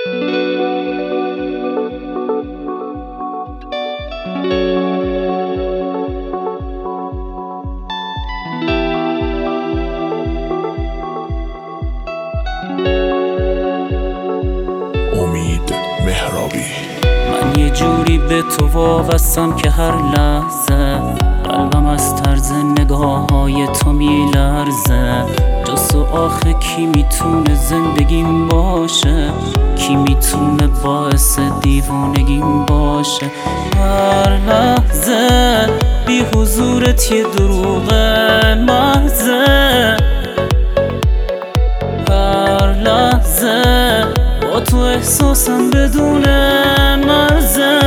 امید مهرابی. من یه جوری به تو وابستم که هر لحظه قلبم از طرز نگاه های تو میلرزه. جز تو آخه کی میتونه زندگیم باشه؟ کی میتونه باعث دیوانگیم باشه؟ هر لحظه بی حضورت یه دروغ محضه. هر لحظه با تو احساسم بدون مرزه.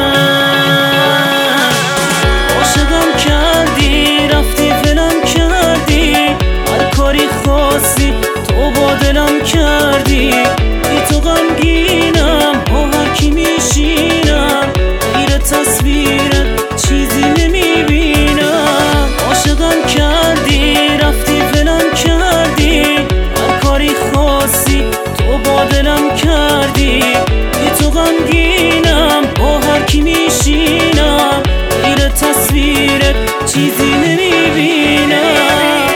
عاشقم کردی رفتی ولم کردی، هر کاری خواستی تو با دلم کردی. بی تو غمگینم با هر کی میشینم، غیر تصویرت چیزی نمیبینم. عاشقم کردی رفتی ولم کردی، هر کاری خواستی تو با دلم کردی. بی تو غمگینم با هر کی میشینم، غیر تصویرت چیزی نمیبینم.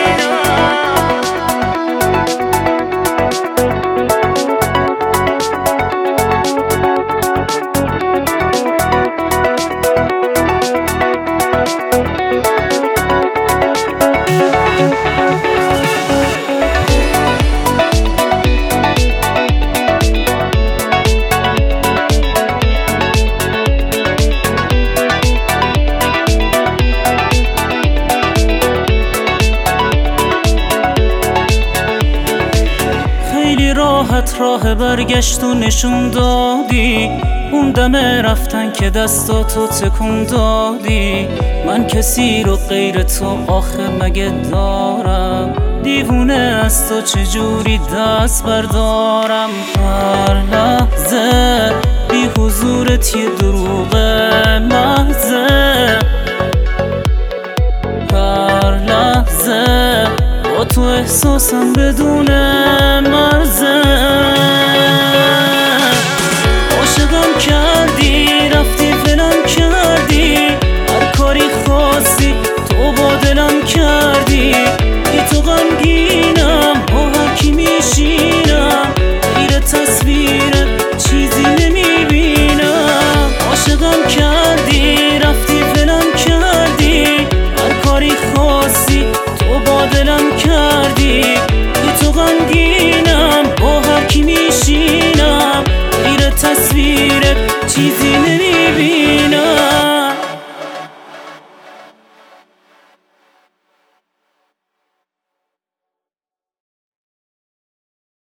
راحت راه برگشت و نشون دادی، اون دم رفتن که دستاتو تکون دادی. من کسی رو غیر تو آخه مگه دارم؟ دیوونه از تو چجوری دست بردارم؟ هر لحظه بی حضورت یه دروغ محضه. هر لحظه با تو احساسم بدون مرزه. عاشقم کردی رفتی ولم کردی، هر کاری خواستی تو با دلم کردی. بی تو غمگینم با هر کی میشینم، غیر تصویرت چیزی نمیبینم. عاشقم کردی رفتی ولم کردی، هر کاری خواستی تو با دلم کردی. بی تو غمگینم با هر کی میشینم، غیر تصویرت چیزی نمیبینم.